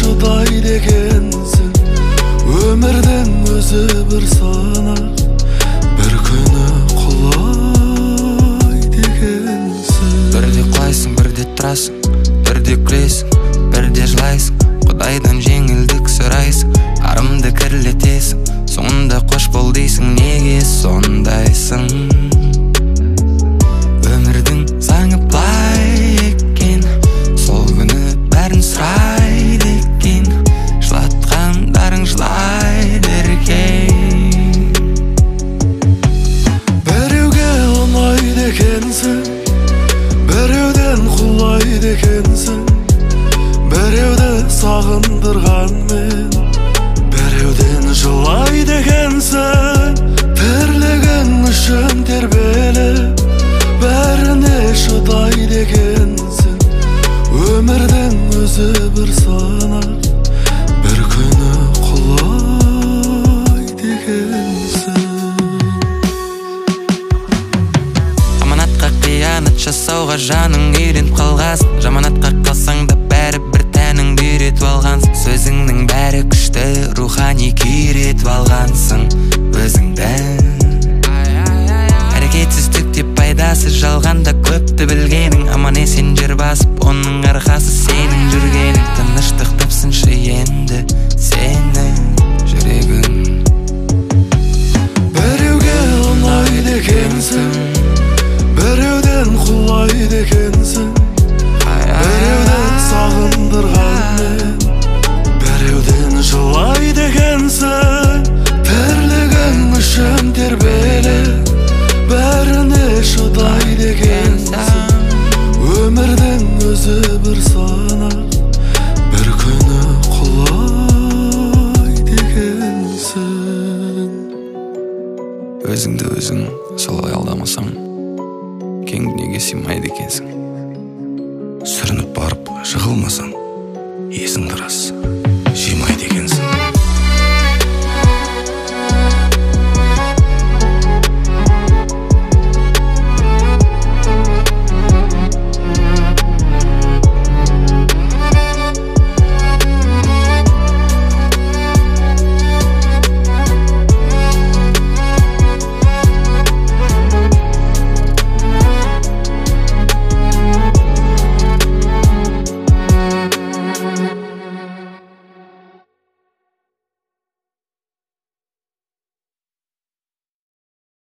шыдайды екенсің. Өмірдің өзі бір сынақ, бір күні құлайды екенсің. Бірде құлайсың, бірде тұрасың, бірде күлесің, бірде жылайсың. Құдайдан жеңілдік сұрайсың, арымды кірлетесің, соңында қош бол дейсің. Неге сондайсың? Өмірдің заңы былай екен, сол күні бәрін сұрайды екен, жылатқандарың жылайды еркек. Біреуге ұнайды екенсің, біреуден құлайды екенсің. Біреуді сағындырғанмен, біреуден жылайды екенсің. Тірлігің үшін тербеліп, бәріне шыдайды екенсің. Өмірдің өзі бір сынақ, бір күні құлайды екенсің. Аманатқа қиянат жасауға жаның үйреніп қалғансың. Жаманатқа қалсаң да бәрі бір тәніңді үйретіп алғансың. Сөзіңнің бәрі күшті, рухани күйретіп алғансың өзіңді. Әрекетсіздікте пайдасыз, жалғанда көпті білгенің. Аман есен жер басып, оның арқасы сенің жүргенің. Тыныштық тапсыншы енді сенің жүрегің. Біреуге ұнайды екенсің, біреуден құлайды екенсің. Біреуді сағындырғанмен, біреуден жылайды екенсің. Тірлігің үшін тербеліп, бәріне шыдайды екенсің. Өмірдің өзі бір сынақ, бір күні құлайды екенсің. Өзіңді өзің солай алдамасаң, кең дүниеге сыймайды екенсің. Сүрініп барып жығылмасаң, есіңді рас.